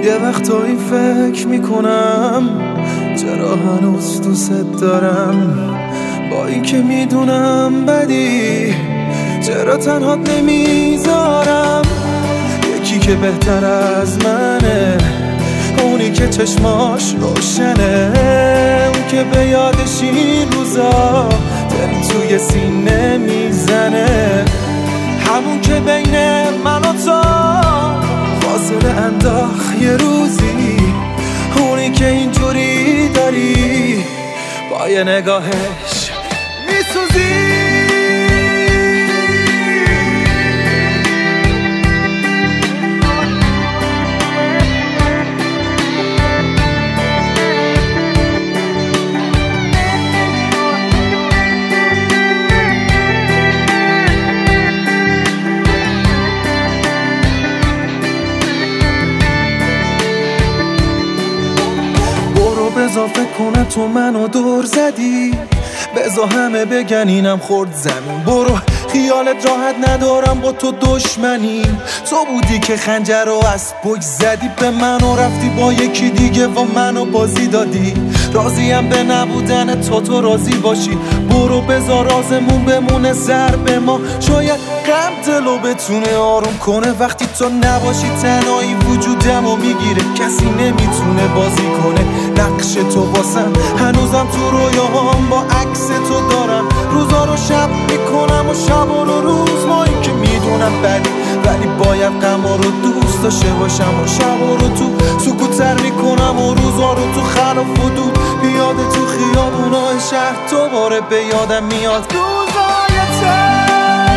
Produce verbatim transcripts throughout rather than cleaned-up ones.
یه وقتایی فکر میکنم چرا هنوز دوست دارم، با این که میدونم بدی چرا تنهات نمیذارم. یکی که بهتر از منه، اونی که چشماش روشنه، اون که به یادش این روزا دل توی سینه میزنه، همون که بین من و تو فاصله انداخت یه روزی، اونی که اینجوری داری با یه نگاهش میسوزی. بذار فکر کنه تو منو دور زدی، بذار همه بگن اینم خورد زمین. برو خیالت راحت ندارم با تو دشمنی، تو بودی که خنجر رو از پشت زدی به من و رفتی با یکی دیگه و منو بازی دادی. راضیم به نبودن تو تو راضی باشی، برو بذار رازمون بمونه سر به ما. شاید غم دلو بتونه آروم کنه، وقتی تو نباشی تنهایی وجودمو میگیره، کسی نمیتونه بازی کنه نقش تو واسم. هنوزم تو رویاهام با عکس تو دارم، روزا رو شب میکنم و شب رو روز. ما این که میدونم بدی ولی باید غما رو دوست داشته باشم و شب رو تو سکوتر میکنم و روزا رو تو خلاف حدود. بیاد تو خیابونای شهر دوباره به یادم میاد روزای تر.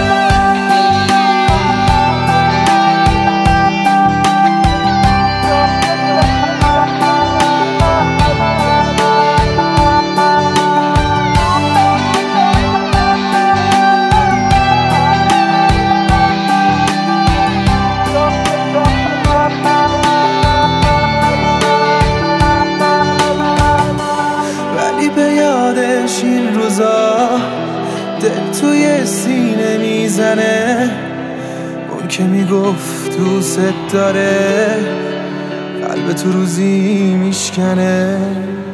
این روزا دل توی سینه میزنه، اون که میگفت دوست داره قلب تو روزی میشکنه.